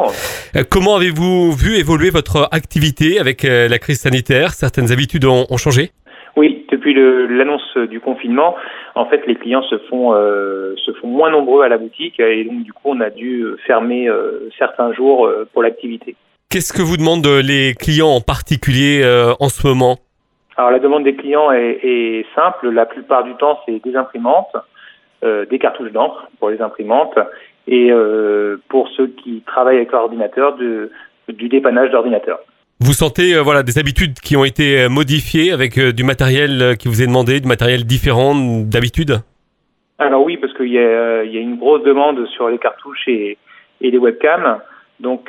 bonjour. Comment avez-vous vu évoluer votre activité avec la crise sanitaire? Certaines habitudes ont changé? Oui, depuis l'annonce du confinement, en fait, les clients se font moins nombreux à la boutique et donc du coup, on a dû fermer certains jours pour l'activité. Qu'est-ce que vous demandent les clients en particulier en ce moment? Alors, la demande des clients est simple. La plupart du temps, c'est des imprimantes, des cartouches d'encre pour les imprimantes et pour ceux qui travaillent avec l'ordinateur, du dépannage d'ordinateur. Vous sentez des habitudes qui ont été modifiées avec du matériel qui vous est demandé, du matériel différent d'habitude? Alors oui, parce qu'il y a une grosse demande sur les cartouches et les webcams. Donc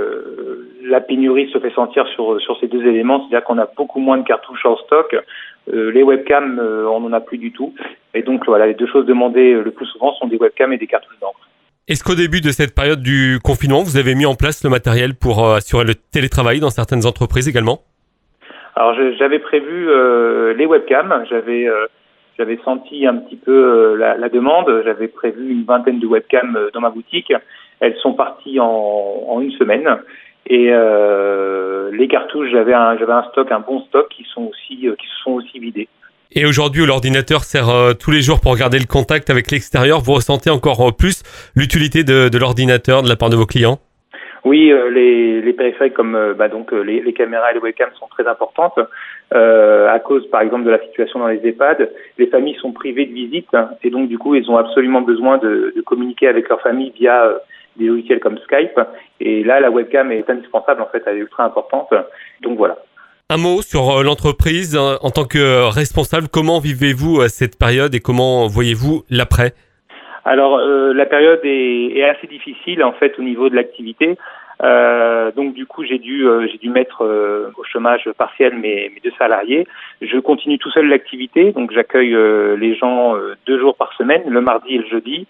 la pénurie se fait sentir sur ces deux éléments, c'est-à-dire qu'on a beaucoup moins de cartouches en stock. Les webcams, on n'en a plus du tout. Et donc voilà, les deux choses demandées le plus souvent sont des webcams et des cartouches d'encre. Est-ce qu'au début de cette période du confinement, vous avez mis en place le matériel pour assurer le télétravail dans certaines entreprises également? Alors j'avais prévu les webcams, j'avais senti un petit peu la demande, j'avais prévu une vingtaine de webcams dans ma boutique. Elles sont parties en une semaine et les cartouches, j'avais un stock, un bon stock qui se sont aussi vidés. Et aujourd'hui, où l'ordinateur sert tous les jours pour garder le contact avec l'extérieur, vous ressentez encore plus l'utilité de l'ordinateur de la part de vos clients? Oui, les périphériques comme les caméras et les webcams sont très importantes à cause, par exemple, de la situation dans les EHPAD. Les familles sont privées de visites et donc du coup, ils ont absolument besoin de communiquer avec leur famille via des logiciels comme Skype. Et là, la webcam est indispensable, en fait, elle est ultra importante. Donc voilà. Un mot sur l'entreprise en tant que responsable. Comment vivez-vous cette période et comment voyez-vous l'après? Alors, la période est assez difficile, en fait, au niveau de l'activité. Donc, du coup, j'ai dû mettre au chômage partiel mes deux salariés. Je continue tout seul l'activité, donc j'accueille les gens 2 jours par semaine, le mardi et le jeudi.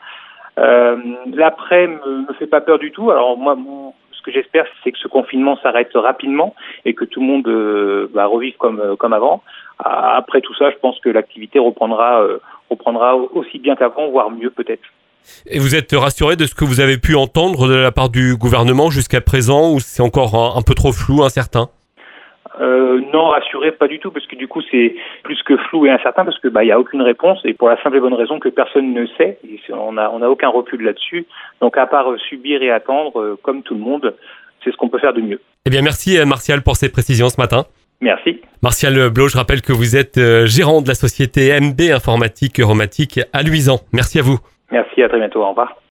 L'après me fait pas peur du tout. Alors moi, ce que j'espère, c'est que ce confinement s'arrête rapidement et que tout le monde va revivre comme avant. Après tout ça, je pense que l'activité reprendra aussi bien qu'avant, voire mieux peut-être. Et vous êtes rassuré de ce que vous avez pu entendre de la part du gouvernement jusqu'à présent, ou c'est encore un peu trop flou, incertain? Non, rassuré, pas du tout, parce que du coup c'est plus que flou et incertain, parce que y a aucune réponse, et pour la simple et bonne raison que personne ne sait, et on a aucun recul là-dessus. Donc à part subir et attendre, comme tout le monde, c'est ce qu'on peut faire de mieux. Eh bien merci Martial pour ces précisions ce matin. Merci. Martial Blot, je rappelle que vous êtes gérant de la société MB Informatique Euromatique à Luisan. Merci à vous. Merci, à très bientôt, au revoir.